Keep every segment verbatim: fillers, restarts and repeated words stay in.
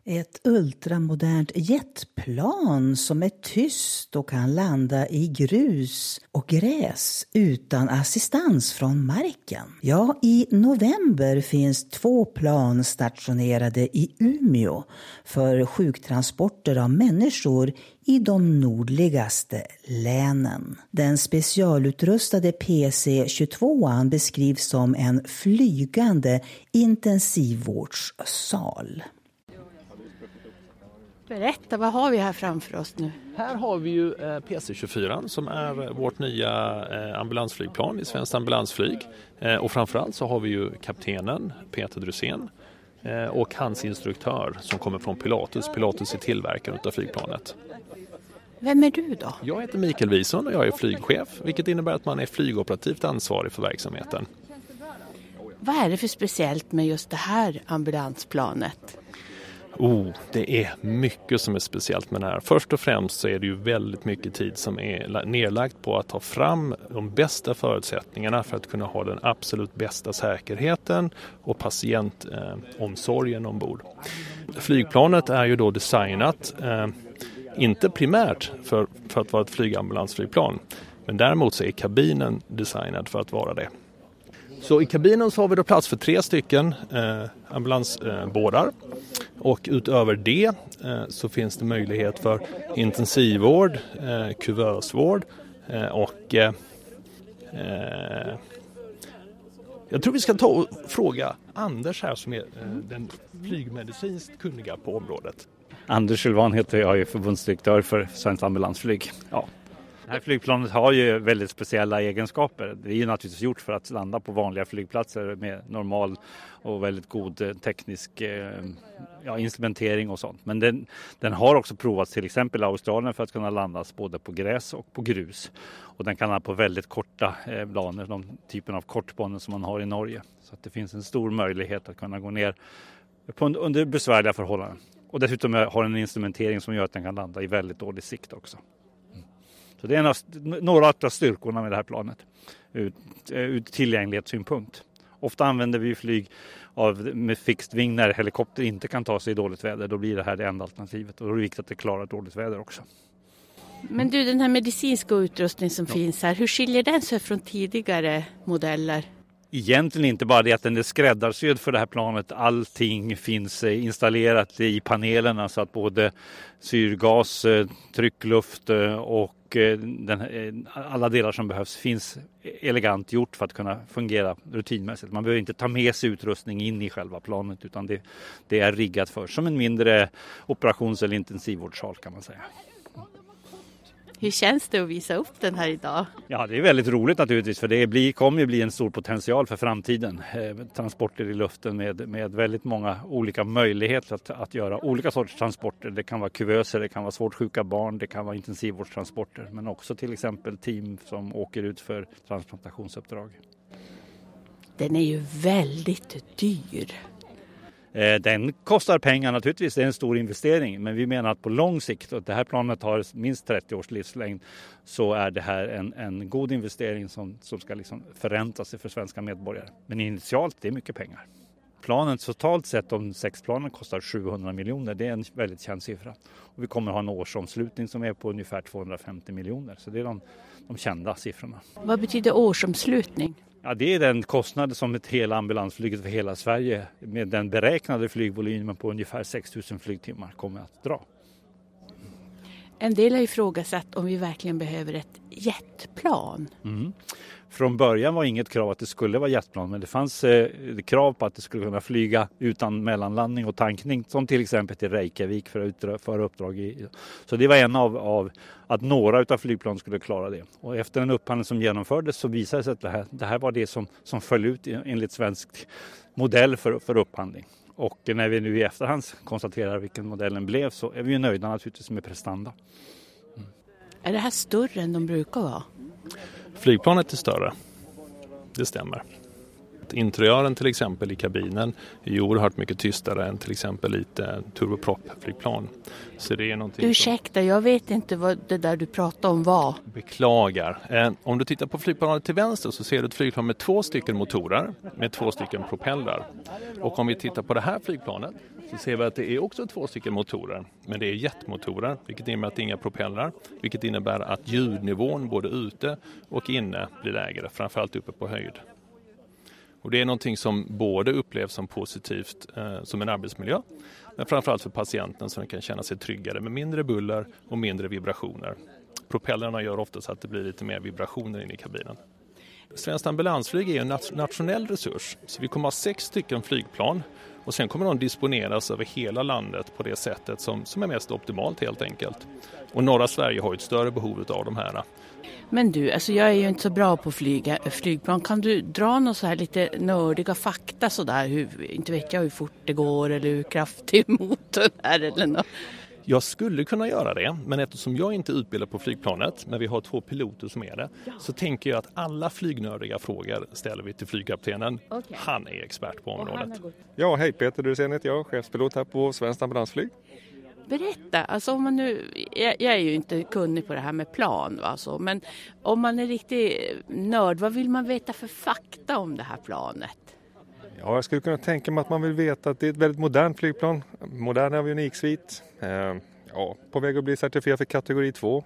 Ett ultramodernt jetplan som är tyst och kan landa i grus och gräs utan assistans från marken. Ja, i november finns två plan stationerade i Umeå för sjuktransporter av människor i de nordligaste länen. Den specialutrustade P C tjugotvå beskrivs som en flygande intensivvårdssal. Berätta, vad har vi här framför oss nu? Här har vi ju eh, P C tjugofyra som är vårt nya eh, ambulansflygplan i svenskt ambulansflyg. Eh, och framförallt så har vi ju kaptenen Peter Drusén eh, och hans instruktör som kommer från Pilatus. Pilatus är tillverkaren av flygplanet. Vem är du då? Jag heter Mikael Wison och jag är flygchef, vilket innebär att man är flygoperativt ansvarig för verksamheten. Vad är det för speciellt med just det här ambulansplanet? Oh, det är mycket som är speciellt med det här. Först och främst så är det ju väldigt mycket tid som är nedlagt på att ta fram de bästa förutsättningarna för att kunna ha den absolut bästa säkerheten och patientomsorgen eh, ombord. Flygplanet är ju då designat eh, inte primärt för, för att vara ett flygambulansflygplan, men däremot så är kabinen designad för att vara det. Så i kabinen så har vi då plats för tre stycken eh, ambulansbårar. Eh, och utöver det eh, så finns det möjlighet för intensivvård, eh, kuvösvård eh, och eh, eh, jag tror vi ska ta och fråga Anders här som är eh, den flygmedicinskt kunniga på området. Anders Sylvan heter jag, är förbundsdirektör för Svenskt ambulansflyg. Ja. Det här flygplanet har ju väldigt speciella egenskaper. Det är ju naturligtvis gjort för att landa på vanliga flygplatser med normal och väldigt god teknisk ja, instrumentering och sånt. Men den, den har också provats till exempel i Australien för att kunna landas både på gräs och på grus. Och den kan landa på väldigt korta banor, de typen av kortbanor som man har i Norge. Så att det finns en stor möjlighet att kunna gå ner på under besvärliga förhållanden. Och dessutom har den en instrumentering som gör att den kan landa i väldigt dålig sikt också. Så det är en av, några av styrkorna med det här planet ut, ut tillgänglighetssynpunkt. Ofta använder vi flyg av, med fixed wing när helikopter inte kan ta sig i dåligt väder. Då blir det här det enda alternativet och då är det viktigt att det klarar dåligt väder också. Men du, den här medicinska utrustning som ja. finns här, hur skiljer den sig från tidigare modeller? Egentligen inte bara det att den är skräddarsydd för det här planet. Allting finns installerat i panelerna så att både syrgas, tryckluft och den, alla delar som behövs finns elegant gjort för att kunna fungera rutinmässigt. Man behöver inte ta med sig utrustning in i själva planet utan det, det är riggat för som en mindre operations- eller intensivvårdssal kan man säga. Hur känns det att visa upp den här idag? Ja, det är väldigt roligt naturligtvis för det blir, kommer ju bli en stor potential för framtiden. Eh, transporter i luften med, med väldigt många olika möjligheter att, att göra olika sorters transporter. Det kan vara kuvöser, det kan vara svårt sjuka barn, det kan vara intensivvårdstransporter. Men också till exempel team som åker ut för transplantationsuppdrag. Den är ju väldigt dyr. Den kostar pengar naturligtvis, det är en stor investering. Men vi menar att på lång sikt, och det här planet har minst trettio års livslängd, så är det här en, en god investering som, som ska liksom förränta sig för svenska medborgare. Men initialt, det är mycket pengar. Planen totalt sett, om sex planen kostar sjuhundra miljoner, det är en väldigt känd siffra. Och vi kommer ha en årsomslutning som är på ungefär tvåhundrafemtio miljoner, så det är de, de kända siffrorna. Vad betyder årsomslutning? Ja, det är den kostnad som ett hela ambulansflyget för hela Sverige med den beräknade flygvolymen på ungefär sex tusen flygtimmar kommer att dra. En del har ifrågasatt om vi verkligen behöver ett jetplan. Mm. Från början var inget krav att det skulle vara jetplan, men det fanns eh, krav på att det skulle kunna flyga utan mellanlandning och tankning, som till exempel till Reykjavik för att utföra uppdrag i. Så det var en av, av att några av flygplan skulle klara det. Och efter en upphandling som genomfördes så visade det sig att det här, det här var det som, som föll ut enligt svensk modell för, för upphandling. Och när vi nu i efterhand konstaterar vilken modellen blev så är vi ju nöjda naturligtvis med prestanda. Mm. Är det här större än de brukar vara? Flygplanet är större, det stämmer. Interiören till exempel i kabinen är ju oerhört mycket tystare än till exempel lite turboprop-flygplan. Så det är någonting Ursäkta, som... jag vet inte vad det där du pratade om var. Beklagar. Eh, om du tittar på flygplanet till vänster så ser du ett flygplan med två stycken motorer med två stycken propellrar. Och om vi tittar på det här flygplanet så ser vi att det är också två stycken motorer. Men det är jetmotorer, vilket innebär att det är inga propellrar. Vilket innebär att ljudnivån både ute och inne blir lägre, framförallt uppe på höjd. Och det är någonting som både upplevs som positivt eh, som en arbetsmiljö, men framförallt för patienten som kan känna sig tryggare med mindre buller och mindre vibrationer. Propellrarna gör ofta så att det blir lite mer vibrationer in i kabinen. Svenskt ambulansflyg är en nationell resurs, så vi kommer ha sex stycken flygplan och sen kommer de disponeras över hela landet på det sättet som, som är mest optimalt helt enkelt. Och norra Sverige har ett större behov av de här. Men du, alltså jag är ju inte så bra på flyga, flygplan. Kan du dra några så här lite nördiga fakta sådär? Hur, inte vet jag hur fort det går eller hur kraftig motorn är eller något. Jag skulle kunna göra det, men eftersom jag inte är utbildad på flygplanet, men vi har två piloter som är det, så tänker jag att alla flygnördiga frågor ställer vi till flygkaptenen. Okay. Han är expert på området. Ja, hej, Peter Dursén heter jag, chefspilot här på Svenskt ambulansflyg. Berätta, alltså om man nu, jag, jag är ju inte kunnig på det här med plan, va, så, men om man är riktigt nörd, vad vill man veta för fakta om det här planet? Ja, jag skulle kunna tänka mig att man vill veta att det är ett väldigt modernt flygplan, modern avioниksvit, eh, ja, på väg att bli certifierad för kategori två.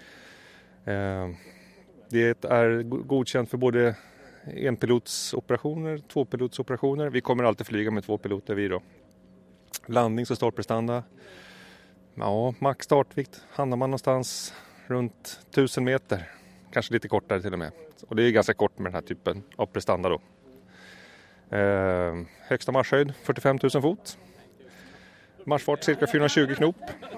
Eh, det är godkänt för både enpilotsoperationer, tvåpilotsoperationer. Vi kommer alltid flyga med två piloter vi då. Landnings- och startprestanda. Ja, max startvikt hamnar man någonstans runt tusen meter. Kanske lite kortare till och med. Och det är ganska kort med den här typen av prestanda då. Eh, högsta marschhöjd fyrtiofem tusen fot. Marschfart cirka fyrahundratjugo knop.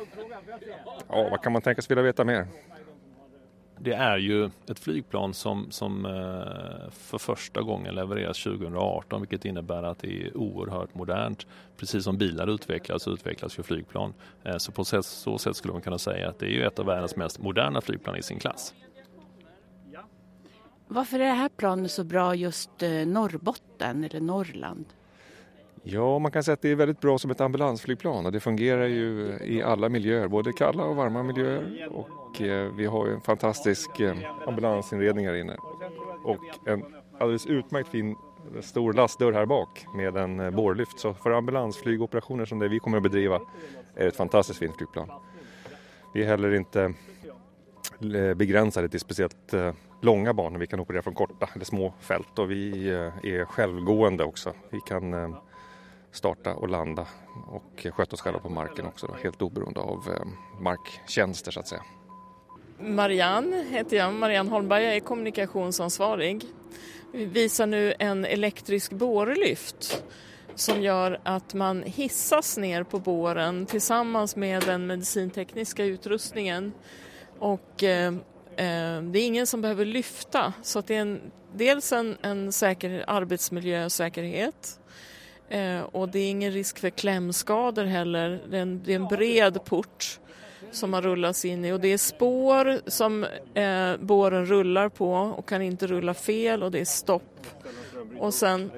Ja, vad kan man tänka sig vilja veta mer? Det är ju ett flygplan som, som för första gången levereras tjugo arton, vilket innebär att det är oerhört modernt. Precis som bilar utvecklas så utvecklas ju flygplan. Så på så sätt skulle man kunna säga att det är ju ett av världens mest moderna flygplan i sin klass. Varför är det här planet så bra just Norrbotten eller Norrland? Ja, man kan säga att det är väldigt bra som ett ambulansflygplan och det fungerar ju i alla miljöer, både kalla och varma miljöer. Och eh, vi har ju en fantastisk eh, ambulansinredning här inne och en alldeles utmärkt fin stor lastdörr här bak med en eh, bårlyft. Så för ambulansflygoperationer som det vi kommer att bedriva är det ett fantastiskt fint flygplan. Vi är heller inte begränsade till speciellt eh, långa banor. Vi kan operera från korta eller små fält och vi eh, är självgående också. Vi kan eh, starta och landa och sköta oss själva på marken också då, helt oberoende av eh, marktjänster så att säga. Marianne heter jag, Marianne Holmberg, jag är kommunikationsansvarig. Vi visar nu en elektrisk bårlyft som gör att man hissas ner på båren tillsammans med den medicintekniska utrustningen och eh, eh, det är ingen som behöver lyfta så att det är en, dels en, en säker arbetsmiljösäkerhet. Eh, och det är ingen risk för klämskador heller. Det är en, det är en bred port som man rullas in i och det är spår som eh, båren rullar på och kan inte rulla fel och det är stopp. Och sen,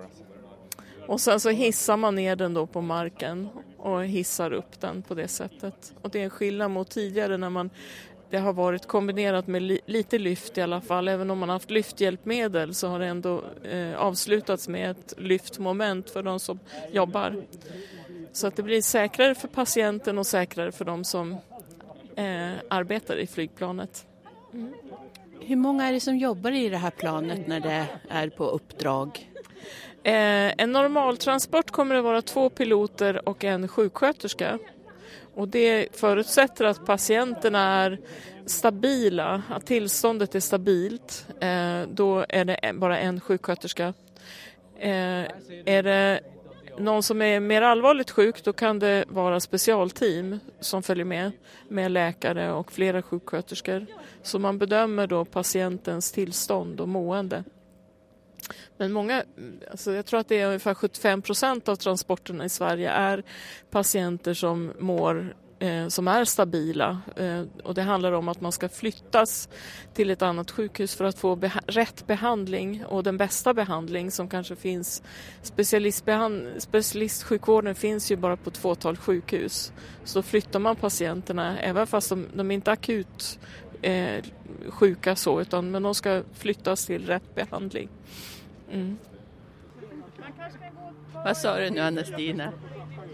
och sen så hissar man ner den då på marken och hissar upp den på det sättet. Och det är en skillnad mot tidigare när man det har varit kombinerat med li, lite lyft i alla fall. Även om man har haft lyfthjälpmedel så har det ändå eh, avslutats med ett lyftmoment för de som jobbar. Så att det blir säkrare för patienten och säkrare för de som eh, arbetar i flygplanet. Mm. Hur många är det som jobbar i det här planet när det är på uppdrag? Eh, en normaltransport kommer det vara två piloter och en sjuksköterska. Och det förutsätter att patienterna är stabila, att tillståndet är stabilt. Eh, då är det bara en sjuksköterska. Eh, är det någon som är mer allvarligt sjuk, då kan det vara specialteam som följer med, med läkare och flera sjuksköterskor. Så man bedömer då patientens tillstånd och mående. Men många, alltså jag tror att det är ungefär sjuttiofem procent av transporterna i Sverige är patienter som mår, eh, som är stabila. Eh, och det handlar om att man ska flyttas till ett annat sjukhus för att få beha- rätt behandling och den bästa behandling som kanske finns. Specialistbehand- specialistsjukvården finns ju bara på ett fåtal sjukhus. Så flyttar man patienterna, även fast de, de är inte akut eh, sjuka så, utan men de ska flyttas till rätt behandling. Mm. Vad sa du nu, Anna-Stina?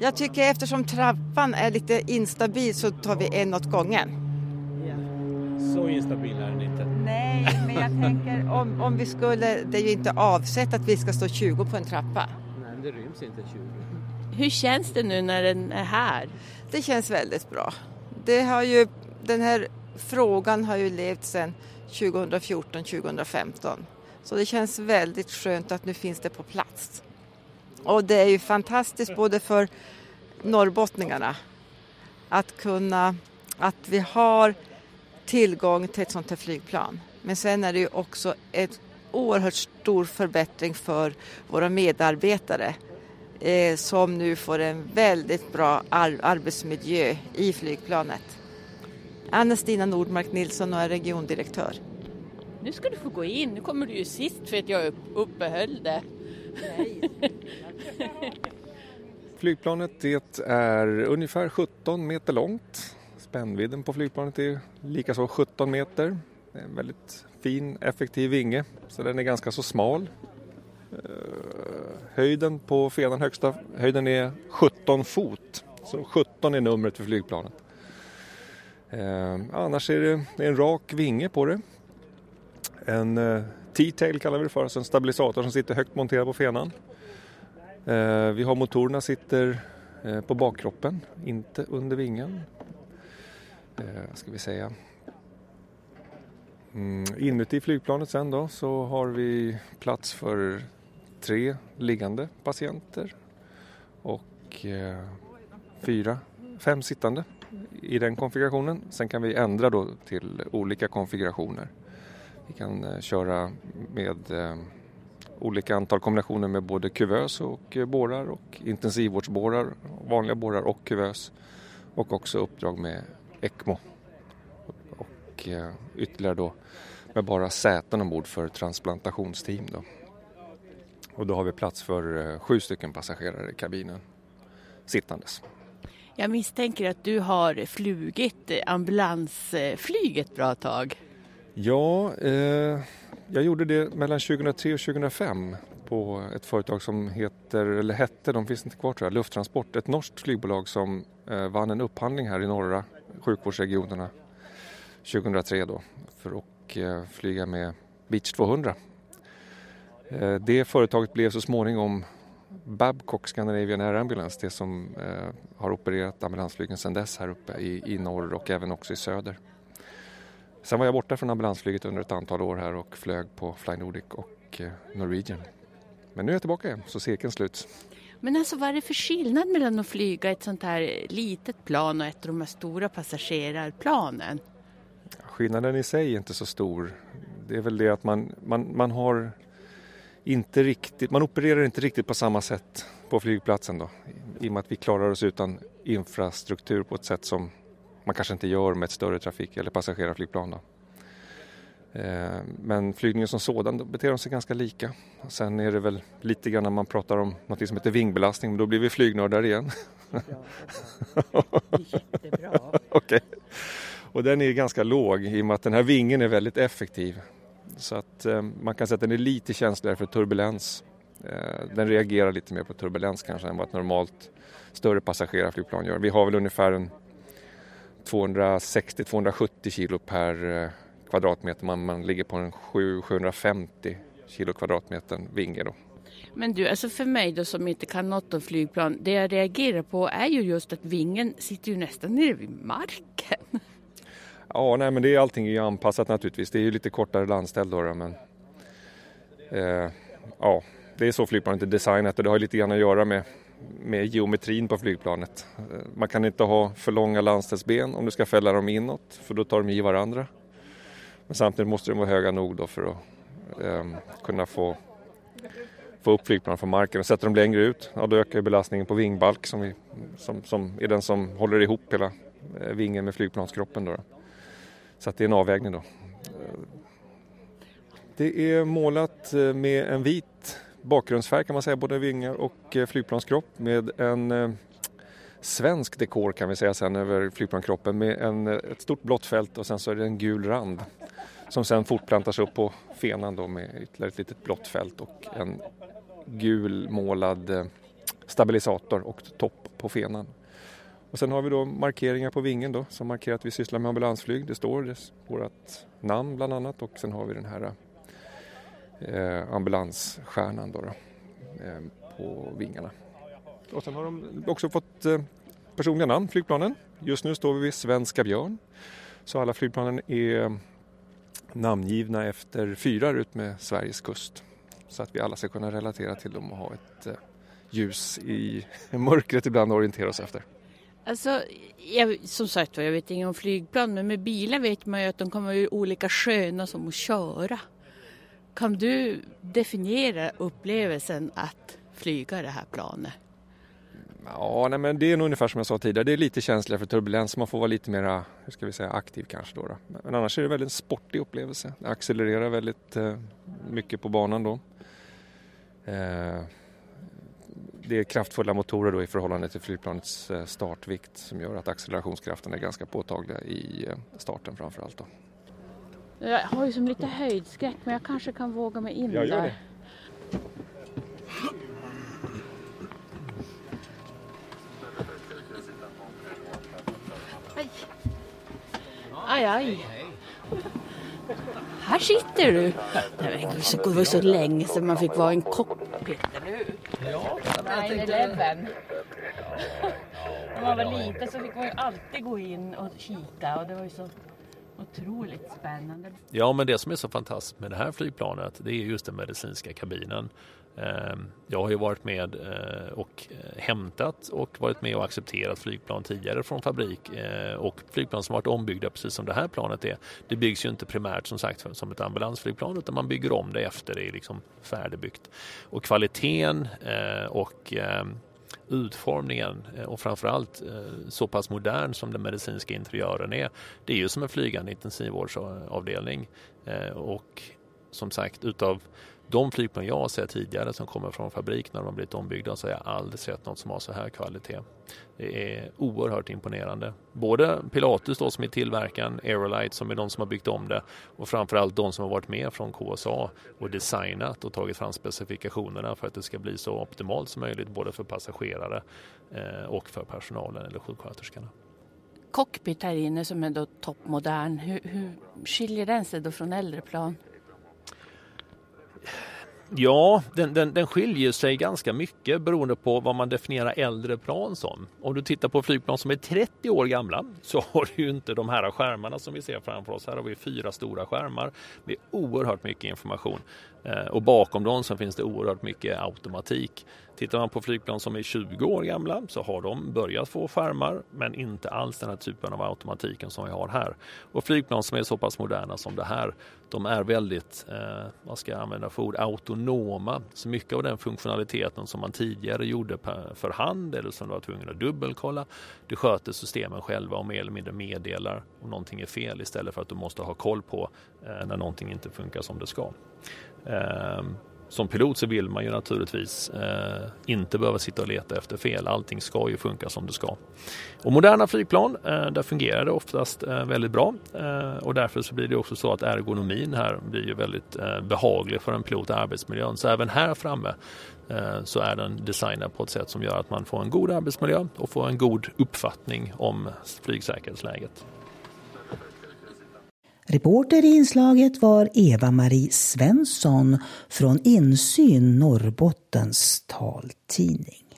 Jag tycker eftersom trappan är lite instabil så tar vi en åt gången. Ja. Så instabil är den inte. Nej, men jag tänker om, om vi skulle, det är ju inte avsett att vi ska stå tjugo på en trappa. Nej, det ryms inte tjugo. Hur känns det nu när den är här? Det känns väldigt bra. Det har ju, den här frågan har ju levt sedan tjugohundrafjorton tjugohundrafemton. Så det känns väldigt skönt att nu finns det på plats. Och det är ju fantastiskt både för norrbottningarna att kunna, att vi har tillgång till ett sånt här flygplan. Men sen är det ju också ett oerhört stor förbättring för våra medarbetare eh, som nu får en väldigt bra ar- arbetsmiljö i flygplanet. Anna-Stina Nordmark Nilsson och är regiondirektör. Nu ska du få gå in. Nu kommer du ju sist för att jag uppehöll det. Nej. Flygplanet det är ungefär sjutton meter långt. Spännvidden på flygplanet är likaså sjutton meter. Det är en väldigt fin, effektiv vinge. Så den är ganska så smal. Höjden på fenan, högsta höjden är sjutton fot. Så sjutton är numret för flygplanet. Eh, annars är det, det är en rak vinge på det. En eh, T-tail kallar vi det för, alltså en stabilisator som sitter högt monterad på fenan. Eh, vi har motorerna sitter eh, på bakkroppen, inte under vingen. Eh, ska vi säga. Mm, inuti flygplanet sen då så har vi plats för tre liggande patienter och eh, fyra, fem sittande i den konfigurationen. Sen kan vi ändra då till olika konfigurationer. Vi kan eh, köra med eh, olika antal kombinationer med både kuvös och eh, borrar och intensivvårdsborrar, vanliga borrar och kuvös och också uppdrag med ECMO och eh, ytterligare då med bara säten ombord för transplantationsteam då. Och då har vi plats för eh, sju stycken passagerare i kabinen sittandes. Jag misstänker att du har flugit ambulansflyg ett bra tag. Ja, eh, jag gjorde det mellan tjugohundratre och tjugohundrafem på ett företag som heter, eller hette, de finns inte kvar tror jag, Lufttransport. Ett norskt flygbolag som eh, vann en upphandling här i norra sjukvårdsregionerna tjugohundratre då för att eh, flyga med Beech tvåhundra. Eh, det företaget blev så småningom Babcock Scandinavian Air Ambulance, det som eh, har opererat ambulansflygen sedan dess här uppe i, i norr och även också i söder. Sen var jag borta från ambulansflyget under ett antal år här och flög på Fly Nordic och eh, Norwegian. Men nu är jag tillbaka igen, så cirkeln sluts. Men alltså vad är det för skillnad mellan att flyga ett sånt här litet plan och ett av de här stora passagerarplanen? Skillnaden i sig är inte så stor. Det är väl det att man, man, man har inte riktigt, man opererar inte riktigt på samma sätt på flygplatsen då. I och med att vi klarar oss utan infrastruktur på ett sätt som man kanske inte gör med ett större trafik- eller passagerarflygplan då. Men flygningen som sådan, då beter de sig ganska lika. Sen är det väl lite grann när man pratar om något som heter vingbelastning, men då blir vi flygnördar igen. Ja, jättebra. Okej. Och den är ganska låg i och med att den här vingen är väldigt effektiv. Så att eh, man kan säga att den är lite känsligare för turbulens. Eh, den reagerar lite mer på turbulens kanske än vad ett normalt större passagerarflygplan gör. Vi har väl ungefär en tvåhundrasextio till tvåhundrasjuttio kilo per eh, kvadratmeter. Man, man ligger på en sju till sjuhundrafemtio kilo kvadratmeter vinge då. Men du, alltså för mig då som inte kan något om flygplan, det jag reagerar på är ju just att vingen sitter ju nästan nere vid marken. Ja, nej, men det är, allting är ju anpassat naturligtvis. Det är ju lite kortare landställ då, men eh, ja, det är så flygplanet är designat och det har lite grann att göra med, med geometrin på flygplanet. Man kan inte ha för långa landställsben om du ska fälla dem inåt, för då tar de i varandra. Men samtidigt måste de vara höga nog då för att eh, kunna få, få upp flygplanet från marken. Och sätter de längre ut, ja, då ökar belastningen på vingbalk som, vi, som, som är den som håller ihop hela eh, vingen med flygplanskroppen då. Så att det är en avvägning då. Det är målat med en vit bakgrundsfärg kan man säga, både vingar och flygplanskropp med en eh, svensk dekor kan vi säga sen över flygplanskroppen med en, ett stort blått fält och sen så är det en gul rand som sen fortplantas upp på fenan då med ytterligare ett litet blått fält och en gul målad eh, stabilisator och topp på fenan. Och sen har vi då markeringar på vingen då, som markerar att vi sysslar med ambulansflyg. Det står det, vårt namn bland annat, och sen har vi den här eh, ambulansstjärnan då, då eh, på vingarna. Och sen har de också fått eh, personliga namn, flygplanen. Just nu står vi vid Svenska Björn. Så alla flygplanen är namngivna efter fyrar ut med Sveriges kust. Så att vi alla ska kunna relatera till dem och ha ett eh, ljus i mörkret ibland att orientera oss efter. Alltså, jag, som sagt jag vet inget om flygplan, men med bilar vet man ju att de kan vara olika sköna som att köra. Kan du definiera upplevelsen att flyga det här planet? Ja, nej, men det är nog ungefär som jag sa tidigare. Det är lite känsligare för turbulens. Man får vara lite mer, hur ska vi säga, aktiv kanske då. då. Men annars är det väldigt en sportig upplevelse. Det accelererar väldigt eh, mycket på banan då. Eh, det är kraftfulla motorer då i förhållande till flygplanets eh, startvikt som gör att accelerationskraften är ganska påtagliga i eh, starten framförallt då. Jag har ju som lite höjdskräck, men jag kanske kan våga mig in jag gör där. Det. Aj, aj. Här sitter du. Det var så länge sedan man fick vara en cockpit, eller hur? Ja. nio elva. När man var liten så fick man ju alltid gå in och kika, och det var ju så otroligt spännande. Ja, men det som är så fantastiskt med det här flygplanet, det är just den medicinska kabinen. Jag har ju varit med och hämtat och varit med och accepterat flygplan tidigare från fabrik, och flygplan som varit ombyggda precis som det här planet är. Det byggs ju inte primärt som sagt som ett ambulansflygplan, utan man bygger om det efter det är liksom färdigbyggt. Och kvaliteten och utformningen och framförallt så pass modern som den medicinska interiören är, det är ju som en flygande intensivvårdsavdelning. Och som sagt, utav de flygplan jag har sett tidigare som kommer från fabrik när de har blivit ombyggda, så har jag aldrig sett något som har så här kvalitet. Det är oerhört imponerande. Både Pilatus då som är tillverkaren, Aerolite som är de som har byggt om det, och framförallt de som har varit med från K S A och designat och tagit fram specifikationerna för att det ska bli så optimalt som möjligt både för passagerare och för personalen eller sjuksköterskorna. Cockpit här inne som är då toppmodern, hur, hur skiljer den sig då från äldre plan? Ja, den, den, den skiljer sig ganska mycket beroende på vad man definierar äldre plan som. Om du tittar på flygplan som är trettio år gamla så har du ju inte de här skärmarna som vi ser framför oss. Här har vi fyra stora skärmar med oerhört mycket information. Eh, och bakom dem så finns det oerhört mycket automatik. Tittar man på flygplan som är tjugo år gamla så har de börjat få skärmar, men inte alls den här typen av automatiken som vi har här. Och flygplan som är så pass moderna som det här, de är väldigt, eh, vad ska jag använda för ord, autonoma. Så mycket av den funktionaliteten som man tidigare gjorde per, för hand eller som du var tvungen att dubbelkolla, det sköter systemen själva och mer eller mindre meddelar om någonting är fel istället för att du måste ha koll på eh, när någonting inte funkar som det ska. Eh, Som pilot så vill man ju naturligtvis eh, inte behöva sitta och leta efter fel. Allting ska ju funka som det ska. Och moderna flygplan, eh, där fungerar det oftast eh, väldigt bra. Eh, och därför så blir det också så att ergonomin här blir ju väldigt eh, behaglig för en pilot i arbetsmiljön. Så även här framme eh, så är den designad på ett sätt som gör att man får en god arbetsmiljö och får en god uppfattning om flygsäkerhetsläget. Reporter i inslaget var Eva-Marie Svensson från Insyn Norrbottens taltidning.